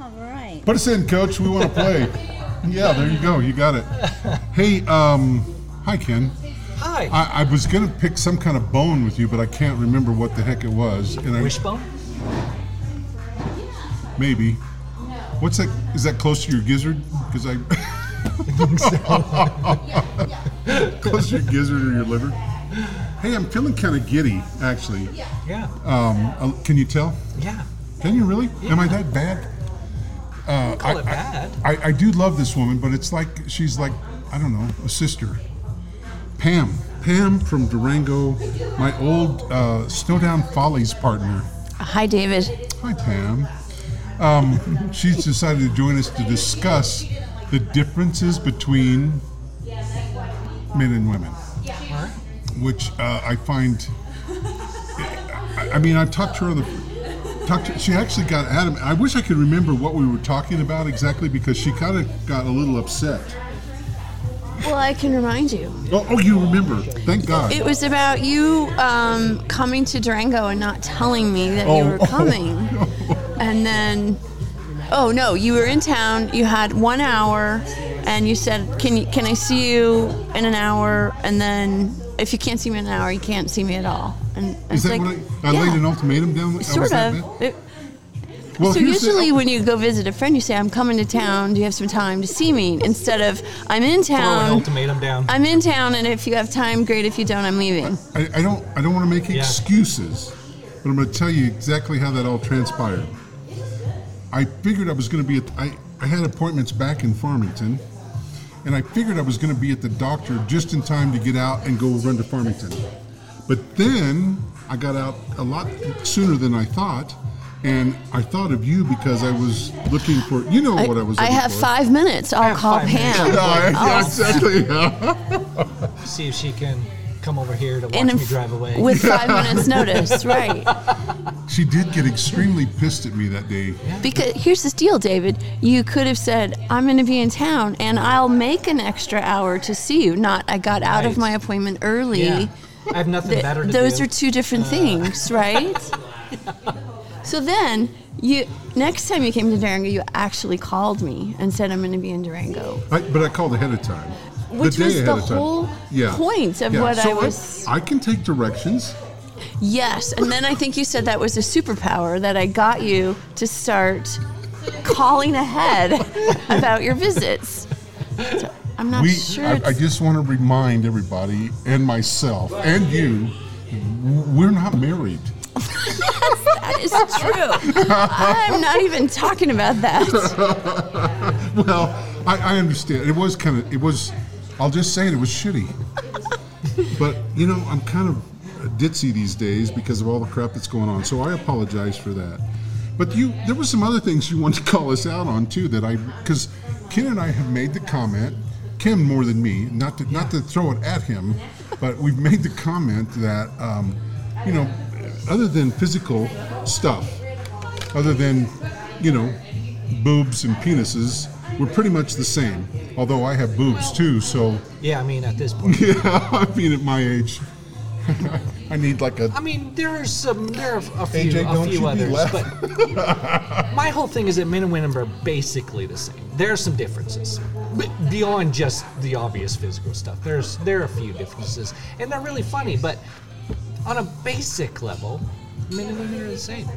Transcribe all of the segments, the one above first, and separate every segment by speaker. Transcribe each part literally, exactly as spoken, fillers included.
Speaker 1: All right.
Speaker 2: Put us in, Coach. We want to play. Yeah, there you go. You got it. Hey, um, hi, Ken.
Speaker 3: Hi.
Speaker 2: I, I was going to pick some kind of bone with you, but I can't remember what the heck it was. And I,
Speaker 3: Wishbone?
Speaker 2: Maybe. What's that? Is that close to your gizzard? Because I... Close to your gizzard or your liver? Hey, I'm feeling kind of giddy, actually.
Speaker 3: Yeah.
Speaker 2: Um, uh, can you tell?
Speaker 3: Yeah.
Speaker 2: Can you really?
Speaker 3: Yeah.
Speaker 2: Am I that bad? Uh,
Speaker 3: Don't call
Speaker 2: I,
Speaker 3: it bad.
Speaker 2: I, I, I do love this woman, but it's like she's like, I don't know, a sister. Pam. Pam from Durango, my old uh, Snowdown Follies partner.
Speaker 1: Hi, David.
Speaker 2: Hi, Pam. Um, she's decided to join us to discuss the differences between men and women, which uh, I find. I, I mean, I've talked to her on the. Talked to, she actually got adamant. I wish I could remember what we were talking about exactly because she kind of got a little upset.
Speaker 1: Well, I can remind you.
Speaker 2: Oh, oh, you remember? Thank God.
Speaker 1: It was about you um, coming to Durango and not telling me that
Speaker 2: Oh,
Speaker 1: you were
Speaker 2: oh,
Speaker 1: coming. And then, oh no, you were in town. You had one hour, and you said, "Can you? Can I see you in an hour?" And then, if you can't see me in an hour, you can't see me at all. And
Speaker 2: Is
Speaker 1: it's
Speaker 2: that
Speaker 1: like,
Speaker 2: what I, I
Speaker 1: yeah,
Speaker 2: laid an ultimatum down? Was
Speaker 1: sort
Speaker 2: that
Speaker 1: of.
Speaker 2: it?
Speaker 1: It-
Speaker 2: Well,
Speaker 1: so
Speaker 2: here's the-
Speaker 1: usually when you go visit a friend, you say, "I'm coming to town. Do you have some time to see me?" Instead of, "I'm in
Speaker 3: Throw an
Speaker 1: town.
Speaker 3: ultimatum down.
Speaker 1: I'm in town, and if you have time, great. If you don't, I'm leaving."
Speaker 2: I, I don't. I don't want to make
Speaker 3: Yeah.
Speaker 2: excuses, but I'm going to tell you exactly how that all transpired. I figured I was going to be at. I, I had appointments back in Farmington, and I figured I was going to be at the doctor just in time to get out and go run to Farmington. But then I got out a lot sooner than I thought, and I thought of you because I was looking for. You know what I was.
Speaker 1: I
Speaker 2: looking
Speaker 1: have
Speaker 2: for.
Speaker 1: five minutes. I'll
Speaker 3: have
Speaker 1: call
Speaker 3: five minutes.
Speaker 1: Pam.
Speaker 2: No, I- yeah,
Speaker 1: Oh.
Speaker 2: exactly. Yeah.
Speaker 3: See if she can come over here to watch
Speaker 1: And
Speaker 3: me
Speaker 1: if-
Speaker 3: drive away.
Speaker 1: With five minutes notice, right?
Speaker 2: She did get extremely pissed at me that day.
Speaker 1: Because here's the deal, David. You could have said, "I'm going to be in town, and I'll make an extra hour to see you." Not, "I got out of
Speaker 3: Right.
Speaker 1: my appointment early."
Speaker 3: Yeah. I have nothing
Speaker 1: Th-
Speaker 3: better to
Speaker 1: those
Speaker 3: do.
Speaker 1: are two different
Speaker 3: Uh,
Speaker 1: things, right? So then, you next time you came to Durango, you actually called me and said, "I'm going to be in Durango,"
Speaker 2: I, but I called ahead of time.
Speaker 1: which
Speaker 2: the day
Speaker 1: was
Speaker 2: ahead
Speaker 1: the
Speaker 2: of time.
Speaker 1: whole
Speaker 2: Yeah.
Speaker 1: point of
Speaker 2: Yeah.
Speaker 1: what
Speaker 2: So
Speaker 1: I was.
Speaker 2: I, I can take directions.
Speaker 1: Yes, and then I think you said that was a superpower that I got you to start calling ahead about your visits. So I'm not
Speaker 2: We,
Speaker 1: sure.
Speaker 2: I, I
Speaker 1: it's-
Speaker 2: just want to remind everybody and myself and you, we're not married.
Speaker 1: that is true. I'm not even talking about that.
Speaker 2: Well, I, I understand. It was kind of. It was. I'll just say it. It was shitty. But you know, I'm kind of ditzy these days because of all the crap that's going on. So I apologize for that. But you, there were some other things you wanted to call us out on too. That I, because Ken and I have made the comment. Ken more than me. Not to not to throw it at him, but we've made the comment that um, you know, other than physical stuff, other than you know, boobs and penises, we're pretty much the same. Although I have boobs too, so
Speaker 3: Yeah, I mean, at this point.
Speaker 2: yeah, I mean at my age, I need like a.
Speaker 3: I mean, there are some, there are a few,
Speaker 2: A J,
Speaker 3: a
Speaker 2: don't
Speaker 3: few
Speaker 2: you be
Speaker 3: others,
Speaker 2: laughing.
Speaker 3: but my whole thing is that men and women are basically the same. There are some differences, but beyond just the obvious physical stuff. There's there are a few differences, and they're really funny. But on a basic level, men and women are the same.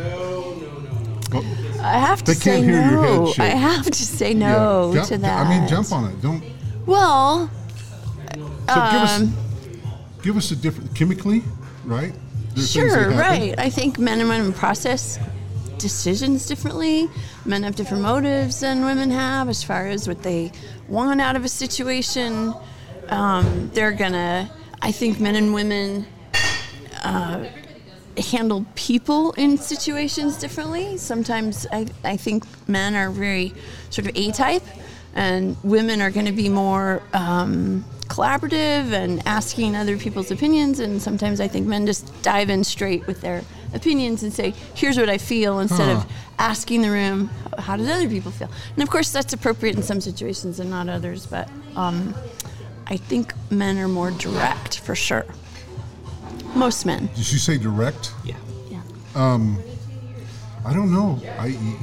Speaker 2: Oh,
Speaker 1: I have to
Speaker 2: They
Speaker 1: say
Speaker 2: can't hear your head
Speaker 1: no.
Speaker 2: shake.
Speaker 1: I have to say no
Speaker 2: yeah. Jump-
Speaker 1: to that.
Speaker 2: I mean, jump on it. Don't.
Speaker 1: Well,
Speaker 2: So give us
Speaker 1: Um,
Speaker 2: give us a different chemically, right? There are things that
Speaker 1: sure,
Speaker 2: happen.
Speaker 1: right. I think men and women process decisions differently. Men have different motives than women have as far as what they want out of a situation. Um, they're gonna, I think men and women uh, handle people in situations differently. Sometimes I, I think men are very sort of A-type, and women are going to be more um, collaborative and asking other people's opinions. And sometimes I think men just dive in straight with their opinions and say, "Here's what I feel," instead
Speaker 2: Huh.
Speaker 1: of asking the room, "How does other people feel?" And of course, that's appropriate in some situations and not others. But um, I think men are more direct for sure. Most men.
Speaker 2: Did you say direct?
Speaker 3: Yeah.
Speaker 1: Yeah.
Speaker 2: I don't know. I you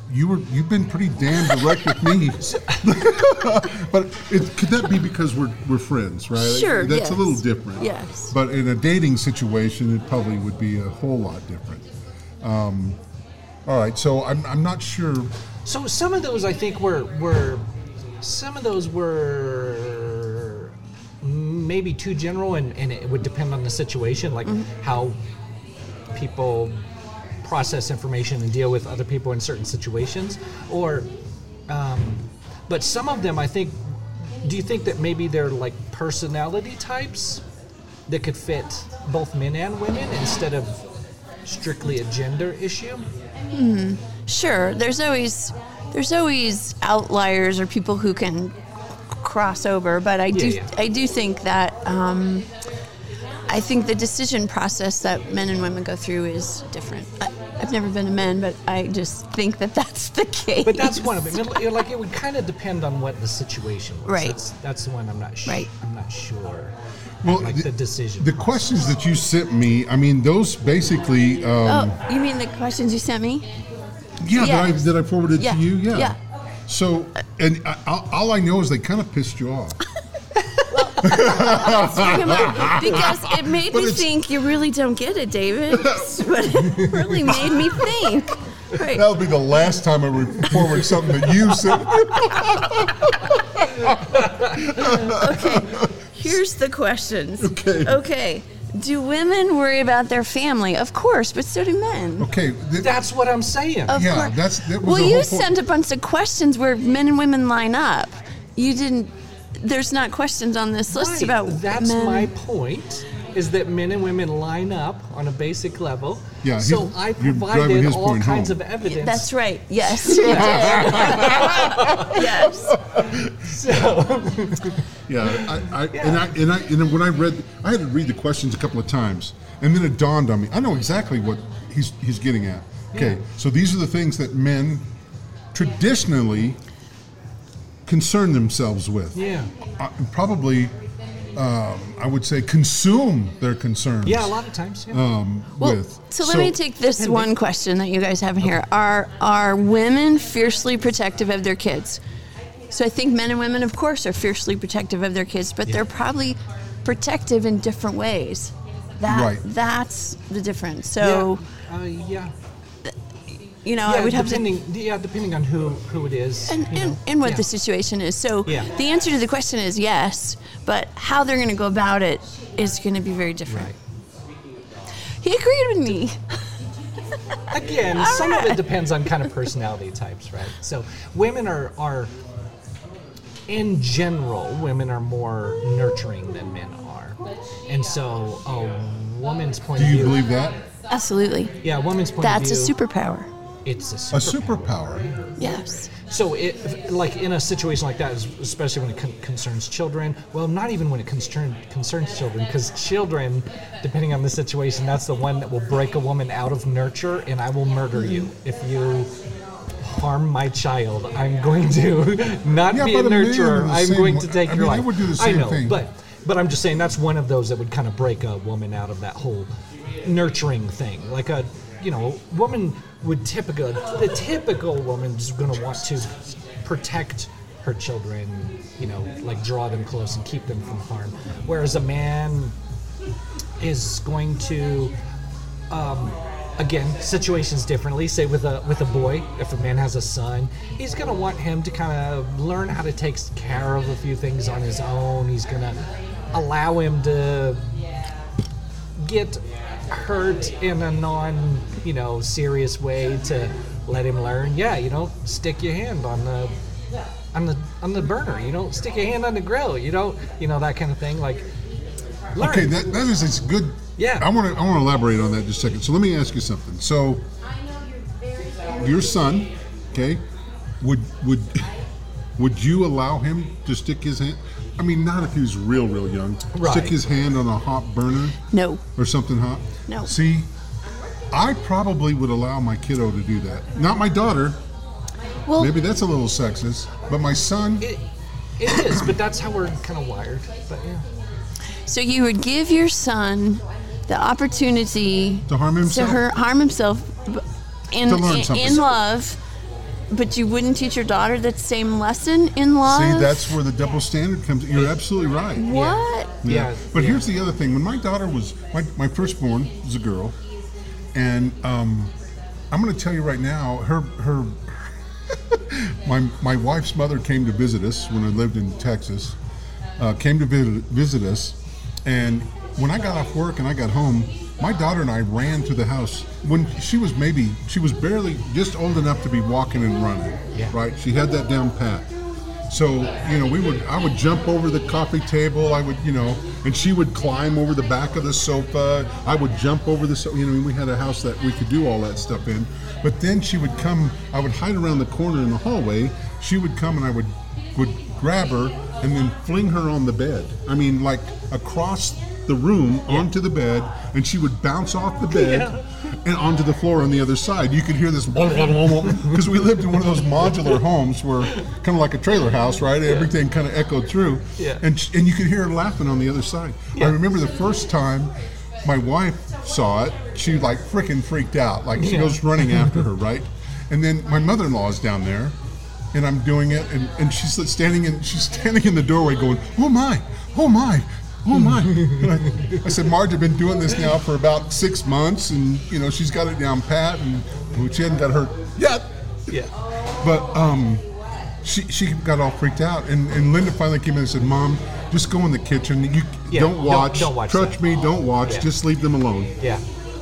Speaker 2: you were you've been pretty damn direct with me. But it, could that be because we're we're friends, right?
Speaker 1: Sure,
Speaker 2: That's
Speaker 1: yes.
Speaker 2: a little different.
Speaker 1: Yes.
Speaker 2: But in a dating situation, it probably would be a whole lot different. Um, all right, so I'm I'm not sure.
Speaker 3: So some of those I think were were some of those were maybe too general, and, and it would depend on the situation, like mm-hmm. how people process information and deal with other people in certain situations. Or, um, but some of them I think. Do you think that maybe they're like personality types that could fit both men and women instead of strictly a gender issue?
Speaker 1: Hmm. Sure. There's always there's always outliers or people who can cross over, but I do
Speaker 3: Yeah, yeah.
Speaker 1: I do think that um, I think the decision process that men and women go through is different. I, I've never been a man, but I just think that that's the case.
Speaker 3: But that's one of them. It, like it would kind of depend on what the situation was.
Speaker 1: Right.
Speaker 3: That's, that's the one I'm not sure.
Speaker 1: Right.
Speaker 3: I'm not sure.
Speaker 2: Well,
Speaker 3: like
Speaker 2: the,
Speaker 3: the decision.
Speaker 2: The
Speaker 3: process.
Speaker 2: questions that you sent me, I mean, those basically. Um,
Speaker 1: Oh, you mean the questions you sent me?
Speaker 2: Yeah,
Speaker 1: Yeah.
Speaker 2: that I that I forwarded
Speaker 1: Yeah.
Speaker 2: to you. Yeah.
Speaker 1: Yeah.
Speaker 2: So, and I, all- all I know is they kind of pissed you off.
Speaker 1: Because it made
Speaker 2: But
Speaker 1: me
Speaker 2: it's-
Speaker 1: think you really don't get it, David. But it really made me think. Right.
Speaker 2: That'll be the last time I would forward something that you sent.
Speaker 1: Okay. Here's the questions.
Speaker 2: Okay.
Speaker 1: Okay. Do women worry about their family? Of course, but so do men.
Speaker 2: Okay. th-
Speaker 3: That's what I'm saying.
Speaker 1: Of
Speaker 2: Yeah,
Speaker 1: course.
Speaker 2: that's- that was
Speaker 1: well,
Speaker 2: the
Speaker 1: you
Speaker 2: whole point.
Speaker 1: sent a bunch of questions where men and women line up. You didn't. There's not questions on this list
Speaker 3: Right.
Speaker 1: about
Speaker 3: That's
Speaker 1: men.
Speaker 3: my point. Is that men and women line up on a basic level?
Speaker 2: Yeah,
Speaker 3: So
Speaker 2: he's-
Speaker 3: I
Speaker 2: you're driving
Speaker 3: provided
Speaker 2: his
Speaker 3: all
Speaker 2: point
Speaker 3: kinds
Speaker 2: home.
Speaker 3: of evidence.
Speaker 1: That's right. Yes, you did. Yes.
Speaker 3: So
Speaker 2: Yeah, I, I, And, I, and I and when I read, I had to read the questions a couple of times, and then it dawned on me. I know exactly what he's he's getting at. Okay,
Speaker 3: Yeah.
Speaker 2: so these are the things that men traditionally concern themselves with.
Speaker 3: yeah.
Speaker 2: Uh, probably, um, I would say, consume their concerns.
Speaker 3: Yeah, a lot of times. Yeah.
Speaker 2: Um,
Speaker 1: Well,
Speaker 2: with.
Speaker 1: so let me take this
Speaker 3: Depending.
Speaker 1: one question that you guys have in here. Are are women fiercely protective of their kids? So I think men and women, of course, are fiercely protective of their kids, but
Speaker 3: Yeah.
Speaker 1: they're probably protective in different ways. That
Speaker 2: Right.
Speaker 1: that's the difference. So
Speaker 3: yeah. Uh, yeah.
Speaker 1: you know,
Speaker 3: yeah,
Speaker 1: I would have to.
Speaker 3: depending, yeah, depending on who who it is.
Speaker 1: And,
Speaker 3: you
Speaker 1: and,
Speaker 3: know.
Speaker 1: and what
Speaker 3: Yeah.
Speaker 1: the situation is. So
Speaker 3: Yeah.
Speaker 1: the answer to the question is yes, but how they're going to go about it is going to be very different.
Speaker 3: Right.
Speaker 1: He agreed with me.
Speaker 3: Again,
Speaker 1: All
Speaker 3: some of
Speaker 1: right.
Speaker 3: it depends on kind of personality types, right? So women are are in general, women are more nurturing than men are, and so a woman's point
Speaker 2: Do
Speaker 3: of
Speaker 2: you
Speaker 3: view.
Speaker 2: believe that?
Speaker 1: Absolutely.
Speaker 3: Yeah, a woman's point
Speaker 1: That's a
Speaker 3: of view.
Speaker 1: superpower.
Speaker 3: It's a
Speaker 2: A
Speaker 3: superpower.
Speaker 2: superpower.
Speaker 1: Yes.
Speaker 3: So, it, like in a situation like that, especially when it con- concerns children, well, not even when it concern, concerns children, because children, depending on the situation, that's the one that will break a woman out of nurture, and I will murder you if you harm my child. I'm going to not
Speaker 2: Yeah,
Speaker 3: be
Speaker 2: but
Speaker 3: a
Speaker 2: a man
Speaker 3: nurturer.
Speaker 2: is the
Speaker 3: I'm
Speaker 2: same
Speaker 3: going
Speaker 2: way-
Speaker 3: to take
Speaker 2: I
Speaker 3: your
Speaker 2: mean, they
Speaker 3: life.
Speaker 2: would do the
Speaker 3: I
Speaker 2: same
Speaker 3: know,
Speaker 2: thing.
Speaker 3: but but I'm just saying that's one of those that would kind of break a woman out of that whole nurturing thing. Like a, you know, woman would typical the typical woman's going to want to protect her children, you know, like draw them close and keep them from harm. Whereas a man is going to, um, again, situations differently. Say with a with a boy, if a man has a son, he's going to want him to kind of learn how to take care of a few things on his own. He's going to allow him to get hurt in a non, you know, serious way to let him learn. Yeah, you don't stick your hand on the on the on the burner. You don't stick your hand on the grill. You don't, you know, that kind of thing. Like, learn.
Speaker 2: Okay, that, that is it's good.
Speaker 3: Yeah.
Speaker 2: I want to I want to elaborate on that just a second. So let me ask you something. So your son, okay, would would would you allow him to stick his hand? I mean, not if he was real, real young.
Speaker 3: Right.
Speaker 2: Stick his hand on a hot burner
Speaker 1: No.
Speaker 2: or something hot.
Speaker 1: No.
Speaker 2: See, I probably would allow my kiddo to do that. Not my daughter.
Speaker 1: Well,
Speaker 2: Maybe that's a little sexist. But my son.
Speaker 3: It, it is, but that's how we're kind of wired. But yeah.
Speaker 1: so you would give your son the opportunity
Speaker 2: To harm himself?
Speaker 1: to har- harm himself b- in,
Speaker 2: To learn
Speaker 1: in,
Speaker 2: something.
Speaker 1: in love but you wouldn't teach your daughter that same lesson in love?
Speaker 2: See, that's where the double standard comes. You're absolutely right.
Speaker 1: What?
Speaker 3: Yeah.
Speaker 2: But
Speaker 3: yeah.
Speaker 2: here's the other thing. When my daughter was, my, my firstborn was a girl, and um, I'm going to tell you right now, her her my my wife's mother came to visit us when I lived in Texas. Uh, came to visit, visit us, and when I got off work and I got home, my daughter and I ran to the house when she was maybe, she was barely just old enough to be walking and running,
Speaker 3: Yeah.
Speaker 2: right? She had that down pat. So, you know, we would, I would jump over the coffee table, I would, you know, and she would climb over the back of the sofa. I would jump over the sofa, you know, we had a house that we could do all that stuff in. But then she would come, I would hide around the corner in the hallway. She would come and I would, would grab her and then fling her on the bed. I mean, like across the room onto the bed, and she would bounce off the bed
Speaker 3: Yeah.
Speaker 2: and onto the floor on the other side. You could hear this because we lived in one of those modular homes where kind of like a trailer house, right? Everything kind of echoed through,
Speaker 3: Yeah.
Speaker 2: and sh- and you could hear her laughing on the other side.
Speaker 3: Yeah.
Speaker 2: I remember the first time my wife saw it, she like freaking freaked out, like she
Speaker 3: Yeah.
Speaker 2: goes running after her, right? And then my mother-in-law is down there, and I'm doing it, and, and she's standing in she's standing in the doorway going, oh my, oh my. Oh my! And I, I said, Marge, I've been doing this now for about six months, and you know she's got it down pat, and well, she hadn't got hurt yet.
Speaker 3: Yeah.
Speaker 2: But um, she she got all freaked out, and, and Linda finally came in and said, Mom, just go in the kitchen. You
Speaker 3: Yeah,
Speaker 2: don't
Speaker 3: don't-
Speaker 2: watch.
Speaker 3: don't watch
Speaker 2: Touch
Speaker 3: that.
Speaker 2: me. Don't watch.
Speaker 3: Yeah.
Speaker 2: Just leave them alone.
Speaker 3: Yeah.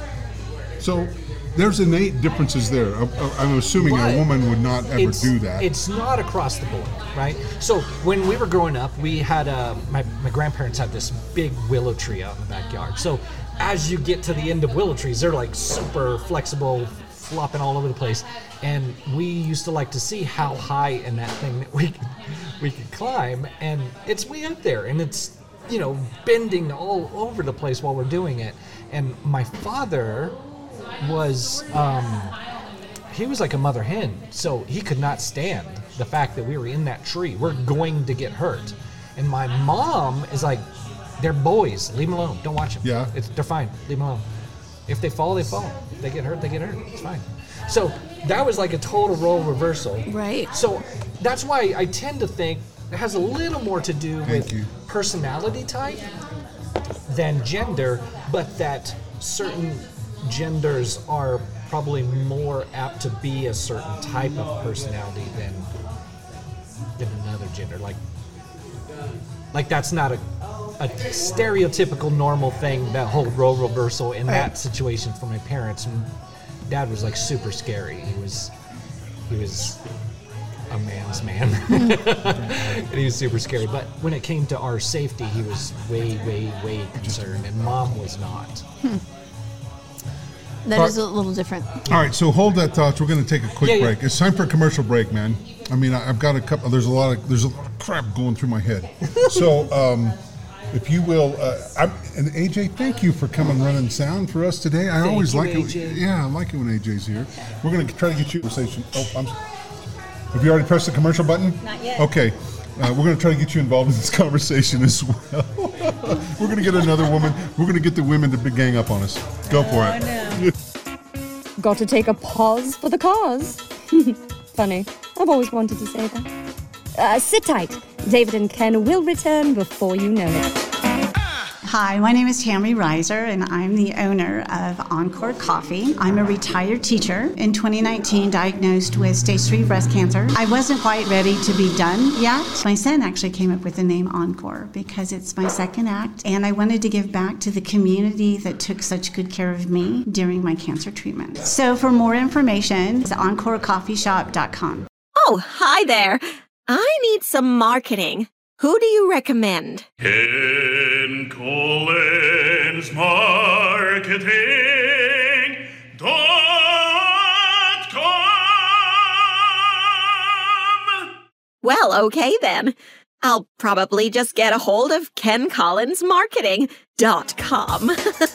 Speaker 2: So there's innate differences there. I- I- I'm assuming
Speaker 3: But
Speaker 2: a woman would not ever
Speaker 3: it's,
Speaker 2: do that.
Speaker 3: It's not across the board, right? So when we were growing up, we had uh, my my grandparents had this big willow tree out in the backyard. So as you get to the end of willow trees, they're like super flexible, flopping all over the place. And we used to like to see how high in that thing that we could, we could climb, and it's way up there, and it's you know bending all over the place while we're doing it. And my father was. Um, He was like a mother hen, so he could not stand the fact that we were in that tree. We're going to get hurt. And my mom is like, they're boys. Leave them alone. Don't watch them.
Speaker 2: Yeah.
Speaker 3: It's, they're fine. Leave them alone. If they fall, they fall. If they get hurt, they get hurt. It's fine. So that was like a total role reversal.
Speaker 1: Right.
Speaker 3: So that's why I tend to think it has a little more to do
Speaker 2: Thank
Speaker 3: with
Speaker 2: you.
Speaker 3: personality type than gender, but that certain genders are probably more apt to be a certain type of personality than than another gender. Like, like that's not a a stereotypical normal thing. That whole role reversal in that
Speaker 1: Right.
Speaker 3: situation for my parents. And Dad was like super scary. He was he was a man's man, and he was super scary. But when it came to our safety, he was way, way, way concerned, and Mom was not.
Speaker 1: That
Speaker 2: But-
Speaker 1: is a little different.
Speaker 2: All right, so hold that thought. We're going to take a quick
Speaker 3: Yeah, yeah.
Speaker 2: break. It's time for a commercial break, man. I mean, I- I've got a couple. There's a lot of there's a lot of crap going through my head. So, um, if you will, uh, I'm, and A J, thank you for coming running sound for us today. I
Speaker 3: Thank
Speaker 2: always
Speaker 3: you,
Speaker 2: like
Speaker 3: A
Speaker 2: it.
Speaker 3: J.
Speaker 2: Yeah, I like it when A J's here. We're going to try to get you a conversation. Oh, I'm. Have you already pressed the commercial button?
Speaker 4: Not yet.
Speaker 2: Okay. Uh, we're going to try to get you involved in this conversation as well. We're going to get another woman. We're going to get the women to gang up on us. Go for it.
Speaker 4: no.
Speaker 5: Got to take a pause for the cause. Funny. I've always wanted to say that. Uh, sit tight. David and Ken will return before you know it.
Speaker 4: Hi, my name is Tammy Reiser, and I'm the owner of Encore Coffee. I'm a retired teacher. In twenty nineteen, diagnosed with stage three breast cancer. I wasn't quite ready to be done yet. My son actually came up with the name Encore because it's my second act, and I wanted to give back to the community that took such good care of me during my cancer treatment. So for more information, it's encore coffee shop dot com.
Speaker 6: Oh, hi there. I need some marketing. Who do you recommend?
Speaker 7: Ken Collins Marketing dot com.
Speaker 6: Well, okay then. I'll probably just get a hold of ken collins marketing dot com.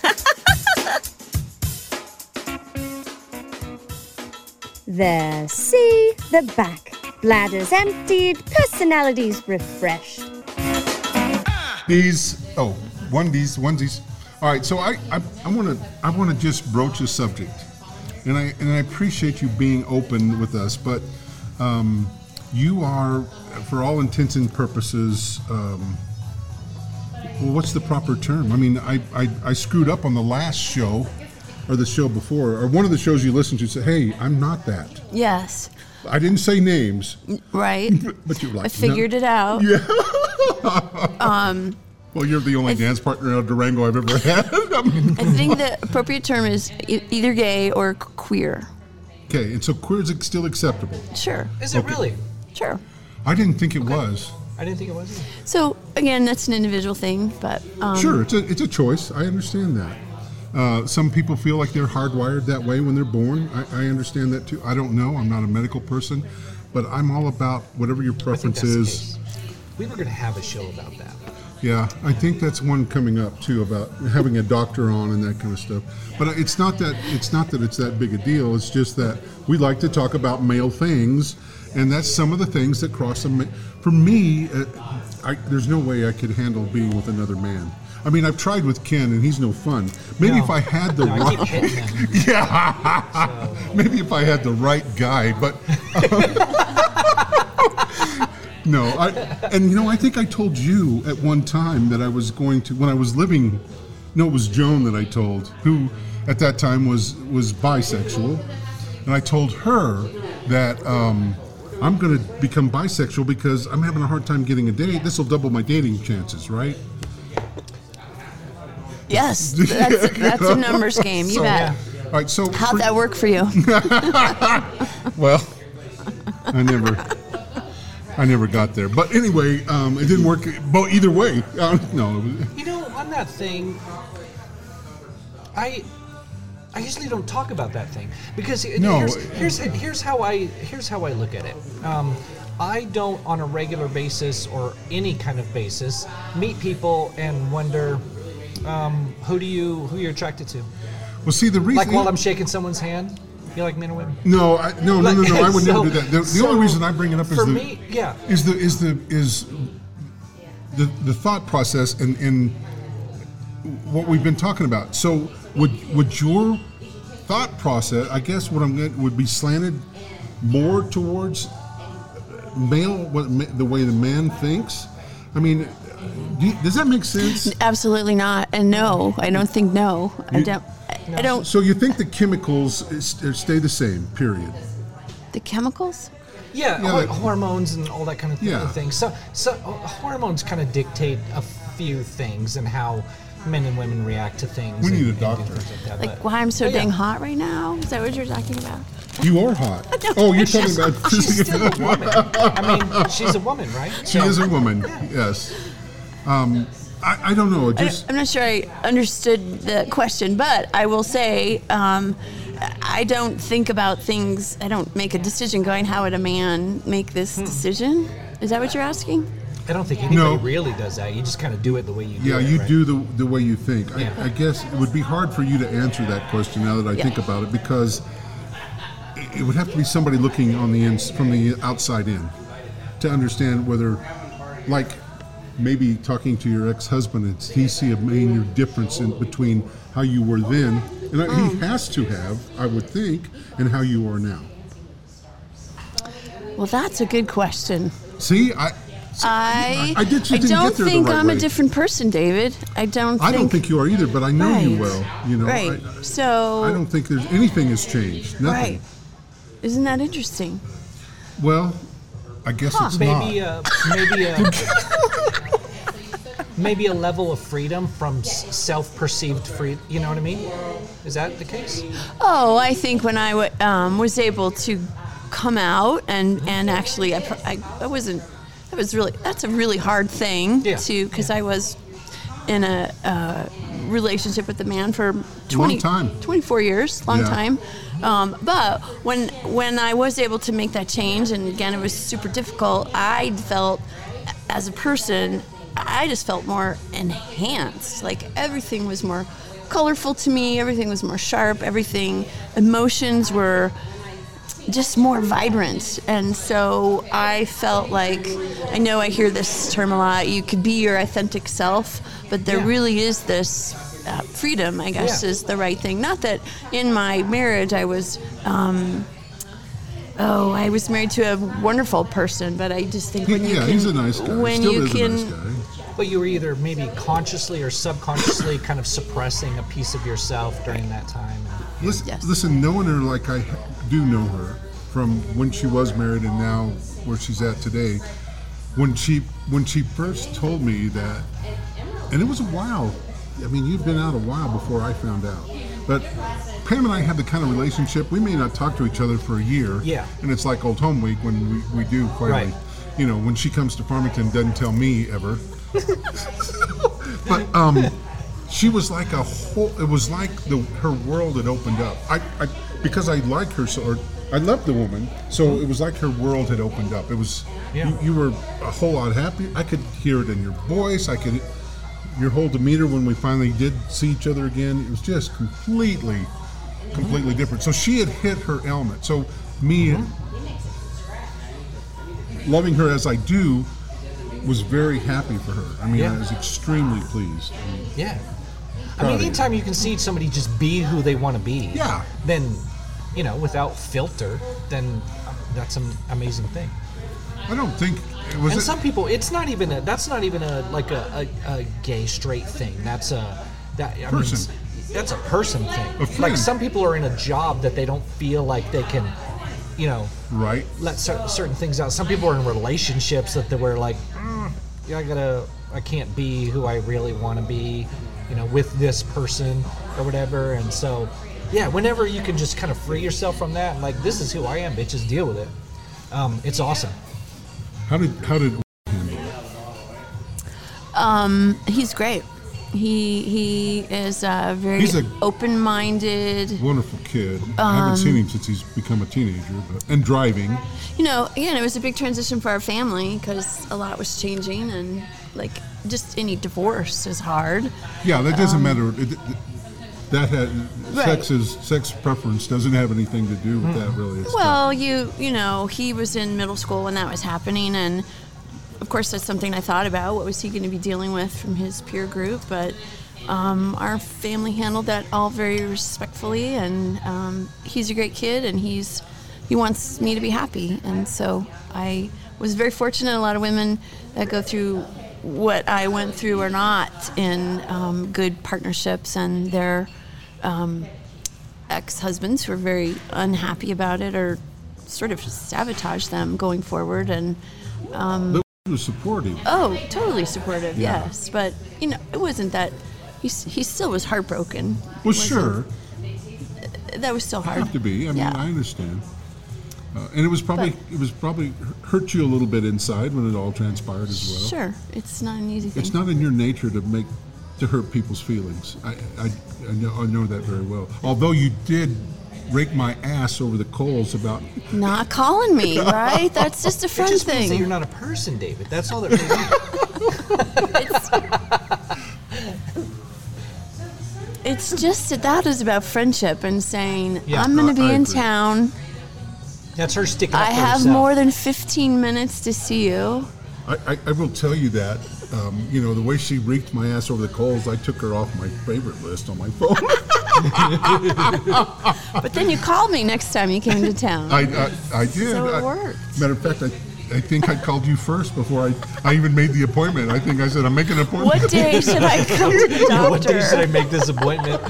Speaker 5: There, see? The back. Bladders emptied, personalities refreshed.
Speaker 2: These oh onesies onesies. All right, so I I want to I want to just broach a subject, and I and I appreciate you being open with us, but um, you are, for all intents and purposes, um, well, what's the proper term? I mean, I, I, I screwed up on the last show, or the show before, or one of the shows you listened to said, hey, I'm not that.
Speaker 1: Yes.
Speaker 2: I didn't say names.
Speaker 1: Right.
Speaker 2: But you're like,
Speaker 1: I figured
Speaker 2: no.
Speaker 1: it out.
Speaker 2: Yeah.
Speaker 1: um,
Speaker 2: well, you're the only
Speaker 1: I th-
Speaker 2: dance partner out of Durango I've ever had.
Speaker 1: I think the appropriate term is e- either gay or queer.
Speaker 2: Okay, and so queer is still acceptable.
Speaker 1: Sure.
Speaker 3: Is it
Speaker 2: Okay.
Speaker 3: really?
Speaker 1: Sure.
Speaker 2: I didn't think it was.
Speaker 3: I didn't think it was either.
Speaker 1: So again, that's an individual thing, but um,
Speaker 2: Sure, it's a it's a choice. I understand that. Uh, some people feel like they're hardwired that way when they're born. I, I understand that too. I don't know. I'm not a medical person, but I'm all about whatever your
Speaker 3: I think
Speaker 2: preference
Speaker 3: that's the
Speaker 2: is.
Speaker 3: case. We were going to have a show about that.
Speaker 2: Yeah, I think that's one coming up too, about having a doctor on and that kind of stuff. But it's not that it's not that it's that big a deal. It's just that we like to talk about male things, and that's some of the things that cross them. For me, uh, I, there's no way I could handle being with another man. I mean, I've tried with Ken, and he's no fun. Maybe
Speaker 3: No.
Speaker 2: if I had the
Speaker 3: No, I
Speaker 2: right,
Speaker 3: keep hitting him.
Speaker 2: yeah,
Speaker 3: So-
Speaker 2: maybe if I had the right guy, but. No, I, and you know, I think I told you at one time that I was going to, when I was living, no, it was Joan that I told, who at that time was, was bisexual. And I told her that um, I'm going to become bisexual because I'm having a hard time getting a date. This will double my dating chances, right?
Speaker 1: yes, that's, that's a numbers game. You
Speaker 2: So,
Speaker 1: bet.
Speaker 2: All right, so.
Speaker 1: How'd
Speaker 2: for-
Speaker 1: that work for you?
Speaker 2: Well, I never, I never got there. But anyway, um, it didn't work. But either way, uh, no. It was,
Speaker 3: You know, on that thing, I I usually don't talk about that thing because it-
Speaker 2: No.
Speaker 3: here's, here's here's how I here's how I look at it. Um, I don't, on a regular basis or any kind of basis, meet people and wonder um, who do you who you're attracted to.
Speaker 2: well, see, the reason.
Speaker 3: Like while I'm shaking someone's hand, you like men and women.
Speaker 2: No, I, no, no, no, no. I would
Speaker 3: So-
Speaker 2: never do that. The, the
Speaker 3: so
Speaker 2: only reason I bring it up is
Speaker 3: for
Speaker 2: the
Speaker 3: me, yeah.
Speaker 2: is the is the is the the thought process and and what we've been talking about. So would would your thought process? I guess what I'm getting would be slanted more towards male, what ma- the way the man thinks. I mean, do you, does that make sense?
Speaker 1: Absolutely not. And no, I don't think no. I
Speaker 2: You-
Speaker 1: don't. I, I don't.
Speaker 2: So you think the chemicals is, stay the same? Period.
Speaker 1: The chemicals?
Speaker 3: Yeah,
Speaker 2: Yeah,
Speaker 3: hor-
Speaker 2: like-
Speaker 3: hormones and all that kind of th-
Speaker 2: Yeah.
Speaker 3: thing. So, so uh, hormones kind of dictate a few things and how men and women react to things.
Speaker 2: We
Speaker 3: and,
Speaker 2: need a
Speaker 3: and do
Speaker 2: doctor.
Speaker 3: things like that.
Speaker 1: Like
Speaker 3: but-
Speaker 1: why I'm so
Speaker 3: but yeah.
Speaker 1: dang hot right now? Is that what you're talking about?
Speaker 2: You are hot. Oh, you're talking about.
Speaker 3: She's still a woman. I mean, she's a woman, right?
Speaker 2: She
Speaker 3: So-
Speaker 2: is a woman. Yes. Um, I, I don't know. It
Speaker 1: I,
Speaker 2: just
Speaker 1: I'm not sure I understood the question, but I will say um, I don't think about things. I don't make a decision going, how would a man make this
Speaker 2: Hmm.
Speaker 1: decision? Is that what you're asking?
Speaker 3: I don't think anybody
Speaker 2: No.
Speaker 3: really does that. You just kind of do it the way you do
Speaker 2: yeah,
Speaker 3: it.
Speaker 2: you
Speaker 3: right?
Speaker 2: do the the way you think.
Speaker 3: Yeah.
Speaker 2: I, I guess it would be hard for you to answer that question now that I
Speaker 1: Yeah.
Speaker 2: think about it, because it it would have to be somebody looking on the ins from the outside in to understand whether, like, maybe talking to your ex-husband, it's he see a major difference in between how you were then, and
Speaker 1: Hmm.
Speaker 2: he has to have, I would think, and how you are now.
Speaker 1: Well, that's a good question.
Speaker 2: See, I.
Speaker 1: I
Speaker 2: I did- just
Speaker 1: I
Speaker 2: didn't
Speaker 1: don't
Speaker 2: get there the
Speaker 1: think
Speaker 2: right
Speaker 1: I'm
Speaker 2: way.
Speaker 1: a different person, David. I don't.
Speaker 2: I
Speaker 1: think,
Speaker 2: don't think you are either, but I know you
Speaker 1: Right.
Speaker 2: well. You know,
Speaker 1: Right.
Speaker 2: I,
Speaker 1: So.
Speaker 2: I don't think there's anything has changed. Nothing.
Speaker 1: Right. Isn't that interesting?
Speaker 2: Well, I guess it's
Speaker 3: Maybe
Speaker 2: not.
Speaker 3: a maybe a maybe a level of freedom from s- self-perceived free. You know what I mean? Is that the case?
Speaker 1: Oh, I think when I w- um, was able to come out and, and actually, I, pr- I, I wasn't, that was really, that's a really hard thing
Speaker 3: Yeah.
Speaker 1: to, because I was in a uh, relationship with a man for twenty,
Speaker 2: time.
Speaker 1: twenty-four years, long
Speaker 2: Yeah.
Speaker 1: time. Um, but when when I was able to make that change, and again, it was super difficult, I felt as a person, I just felt more enhanced. Like everything was more colorful to me, everything was more sharp, everything, emotions were just more vibrant. And so I felt like, I know I hear this term a lot, you could be your authentic self, but there
Speaker 3: Yeah.
Speaker 1: really is this uh, freedom, I guess,
Speaker 3: Yeah.
Speaker 1: is the right thing. Not that in my marriage I was um, oh, I was married to a wonderful person, but I just think
Speaker 2: He-
Speaker 1: when you
Speaker 2: yeah,
Speaker 1: can,
Speaker 2: he's a nice guy.
Speaker 1: when
Speaker 2: Still
Speaker 1: you
Speaker 2: is
Speaker 1: can,
Speaker 2: a nice guy.
Speaker 3: But you were either maybe consciously or subconsciously kind of suppressing a piece of yourself during that time.
Speaker 2: Listen,
Speaker 1: Yes.
Speaker 2: listen, knowing her like I do know her from when she was married and now where she's at today, when she when she first told me that, and it was a while. I mean, you'd been out a while before I found out. But Pam and I have the kind of relationship, we may not talk to each other for a year.
Speaker 3: Yeah.
Speaker 2: And it's like Old Home Week when we, we do finally.
Speaker 3: Right.
Speaker 2: You know, when she comes to Farmington, doesn't tell me ever. But um, she was like a whole, it was like the her world had opened up. I, I because I like her so, or I love the woman, so it was like her world had opened up. It was,
Speaker 3: Yeah.
Speaker 2: you, you were a whole lot happy. I could hear it in your voice. I could, your whole demeanor when we finally did see each other again, it was just completely, completely different. So she had hit her element. So me loving her as I do was very happy for her. I mean,
Speaker 3: Yeah.
Speaker 2: I was extremely pleased. I mean,
Speaker 3: Yeah. I
Speaker 2: Proud
Speaker 3: mean,
Speaker 2: of you.
Speaker 3: anytime you can see somebody just be who they want to be,
Speaker 2: Yeah.
Speaker 3: then, you know, without filter, then um, that's an amazing thing.
Speaker 2: I don't think it was.
Speaker 3: And
Speaker 2: it-
Speaker 3: some people, it's not even a. That's not even a like a, a, a gay straight thing. That's a that I
Speaker 2: Person.
Speaker 3: mean, it's- that's a person thing.
Speaker 2: A friend.
Speaker 3: Like some people are in a job that they don't feel like they can, you know,
Speaker 2: right.
Speaker 3: let cer- certain things out. Some people are in relationships that they were like, mm, yeah, I gotta, I can't be who I really want to be, you know, with this person or whatever. And so, yeah, whenever you can just kind of free yourself from that, and like, this is who I am, bitches, deal with it. Um, it's awesome.
Speaker 2: How did how did handle it?
Speaker 1: he's great. He he is uh, very
Speaker 2: He's a-
Speaker 1: open-minded.
Speaker 2: Wonderful kid. I haven't seen him since he's become a teenager, but and driving.
Speaker 1: You know, again, it was a big transition for our family because a lot was changing, and like just any divorce is hard.
Speaker 2: Yeah, that doesn't matter. It, it, that had
Speaker 1: Right.
Speaker 2: sex is sex preference doesn't have anything to do with that really. It's
Speaker 1: Well, you you know, he was in middle school when that was happening, and of course that's something I thought about. What was he going to be dealing with from his peer group? But um, our family handled that all very respectfully, and um, he's a great kid, and he's he wants me to be happy, and so I was very fortunate. A lot of women that go through what I went through are not in um, good partnerships, and they're um, ex-husbands who are very unhappy about it or sort of sabotage them going forward. And
Speaker 2: But he was supportive.
Speaker 1: oh, totally supportive,
Speaker 2: Yeah.
Speaker 1: yes. But you know, it wasn't that. He s- he still was heartbroken.
Speaker 2: Well,
Speaker 1: Wasn't-
Speaker 2: sure,
Speaker 1: that was still hard.
Speaker 2: have to be. I mean,
Speaker 1: yeah.
Speaker 2: I understand. Uh, and it was probably it was probably hurt you a little bit inside when it all transpired as well.
Speaker 1: Sure, it's not an easy thing.
Speaker 2: It's not in your nature to make to hurt people's feelings. I I, I, know, I know that very well. Although you did rake my ass over the coals about.
Speaker 1: Not calling me, right? That's just a
Speaker 3: It
Speaker 1: friend
Speaker 3: just means that
Speaker 1: thing.
Speaker 3: you're not a person, David. That's all that really matters.
Speaker 1: It's just that that is about friendship and saying,
Speaker 3: Yeah,
Speaker 1: I'm going
Speaker 2: I-
Speaker 1: to be
Speaker 2: I
Speaker 1: in
Speaker 2: agree.
Speaker 1: town.
Speaker 3: That's her sticking up
Speaker 1: I
Speaker 3: for
Speaker 1: have
Speaker 3: herself.
Speaker 1: more than fifteen minutes to see you.
Speaker 2: I, I, I will tell you that. Um, you know, the way she reeked my ass over the coals, I took her off my favorite list on my phone.
Speaker 1: But then you called me next time you came to town.
Speaker 2: I, I, I did.
Speaker 1: So it
Speaker 2: I-
Speaker 1: worked.
Speaker 2: Matter of fact, I, I think I called you first before I, I even made the appointment. I think I said, I'm making an appointment.
Speaker 1: What day should I come to the doctor?
Speaker 3: What day should I make this appointment?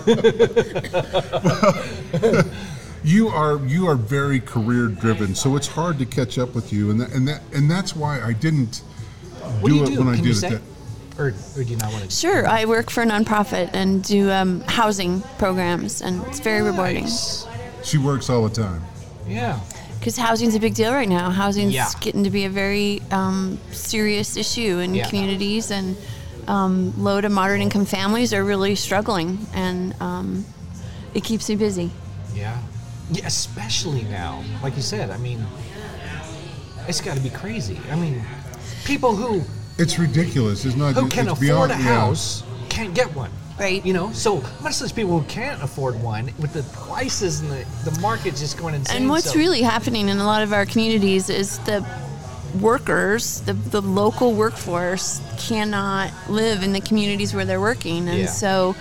Speaker 2: You are you are very career driven, so it's hard to catch up with you, and that and that and that's why I didn't
Speaker 3: What do you
Speaker 2: it
Speaker 3: do?
Speaker 2: when I
Speaker 3: Can
Speaker 2: did
Speaker 3: you
Speaker 2: it.
Speaker 3: say?
Speaker 2: That,
Speaker 3: Or, or do you not want to?
Speaker 1: Sure, I work for a nonprofit and do um, housing programs, and it's very rewarding.
Speaker 3: Nice.
Speaker 2: she works all the time.
Speaker 3: Yeah.
Speaker 1: Because housing's a big deal right now. Housing's
Speaker 3: Yeah.
Speaker 1: getting to be a very um, serious issue in
Speaker 3: Yeah.
Speaker 1: communities, and um, low to moderate income families are really struggling, and um, it keeps me busy.
Speaker 3: Yeah. Yeah, especially now. Like you said, I mean, it's got to be crazy. I mean, people who
Speaker 2: It's ridiculous. It's not.
Speaker 3: who
Speaker 2: it's
Speaker 3: can afford
Speaker 2: beyond,
Speaker 3: a
Speaker 2: yeah.
Speaker 3: house can't get one.
Speaker 1: Right.
Speaker 3: You know, so much less people who can't afford one with the prices and the, the market just going insane.
Speaker 1: And what's
Speaker 3: so-
Speaker 1: really happening in a lot of our communities is the workers, the, the local workforce, cannot live in the communities where they're working. And
Speaker 3: Yeah.
Speaker 1: so